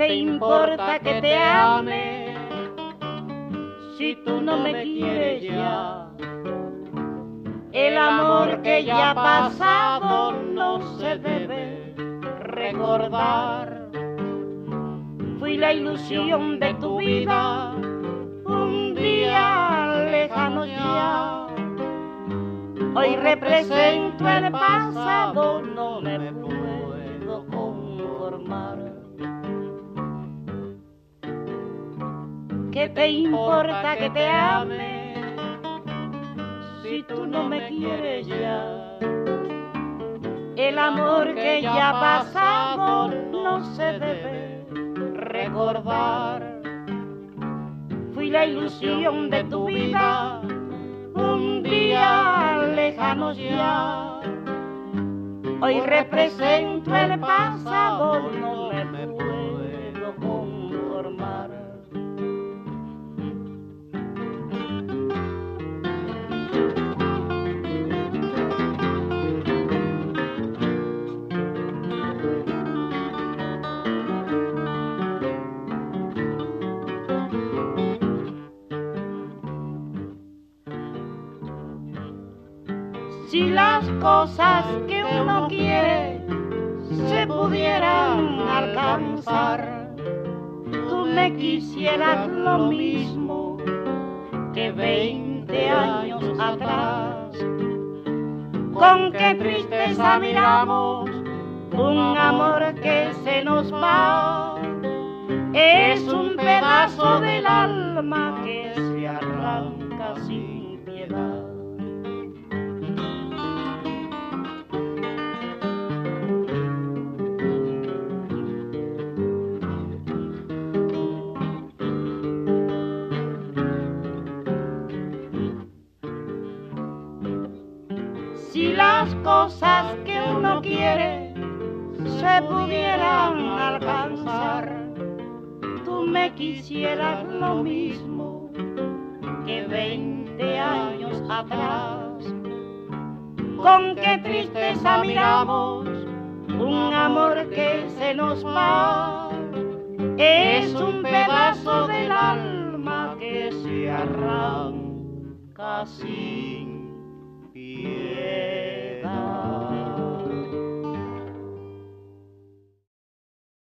te importa que te ame si tú no me quieres ya? El amor que ya ha pasado no se debe recordar. Fui la ilusión de tu vida, un día lejano ya. Hoy represento el pasado, no me puedo conformar. ¿Qué te importa que te ame si tú no me quieres ya? El amor que ya ha pasado no se debe recordar. Fui la ilusión de tu vida, un día lejano ya. Hoy represento el pasado, no me puedo conformar. Si las cosas que uno quiere se pudieran alcanzar, tú me quisieras lo mismo que 20 años atrás. Con qué tristeza miramos un amor que se nos va. Es un pedazo del alma que se arranca sin piedad. Si las cosas que uno quiere se pudieran alcanzar, tú me quisieras lo mismo que 20 años atrás. Con qué tristeza miramos un amor que se nos va. Es un pedazo del alma que se arranca sin